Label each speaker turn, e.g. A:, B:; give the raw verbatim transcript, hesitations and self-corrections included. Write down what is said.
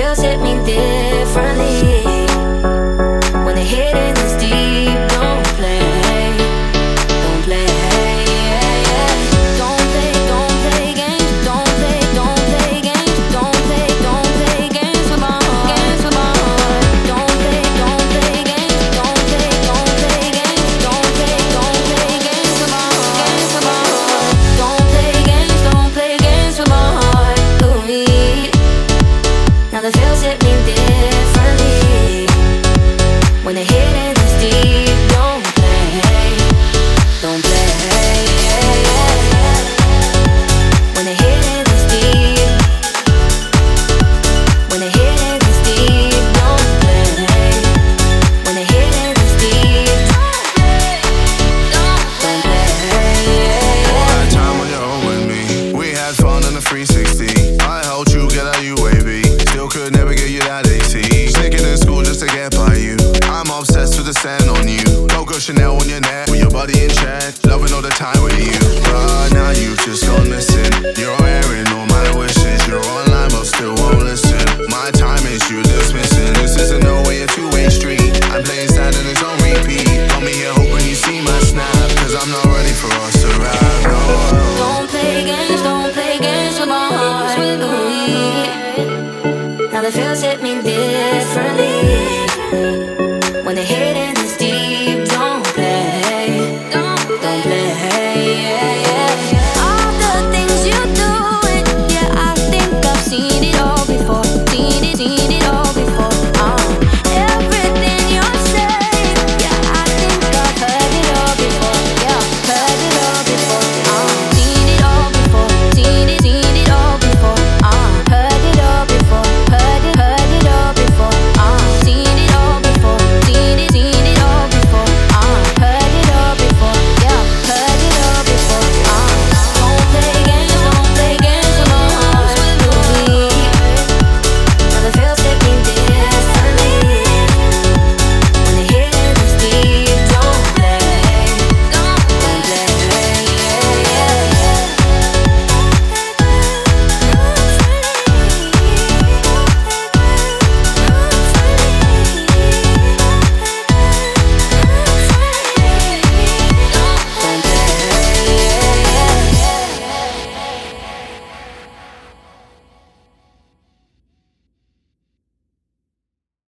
A: feels hit me differently. When the hidden is deep, don't play, don't play, yeah, yeah. Don't play, don't play games, don't play, don't play games, don't play, don't play games with my heart, games with my heart. Don't play, don't play games, don't play, don't play games, don't play, don't play games with my heart, games with my heart. Don't play games, don't play games with my heart. Ooh, now the feels hit me differently. When the hidden is deep, don't play, don't play, yeah, yeah. When the hidden is deep, when the hidden is deep, don't play. When the hidden is deep, don't play, yeah, yeah.
B: All that time on your own with me, we had fun on the three sixty. I helped you get out U A B, still could never get you that A T. Sneaking in school just to get by you. I'm obsessed with the sand on you. Coco Chanel on your neck, with your body in check. Loving all the time with you. But now you've just gone missing. You're airing all my wishes. You're online but still won't listen. My time is you dismissing. This isn't no way a two-way street. I'm playing sad and it's on repeat. Got me here hoping you see my snap, cause I'm not ready for us to ride, no.
A: Don't play games, don't play games with my heart. Ooh, now the feels hit me differently. When the hidden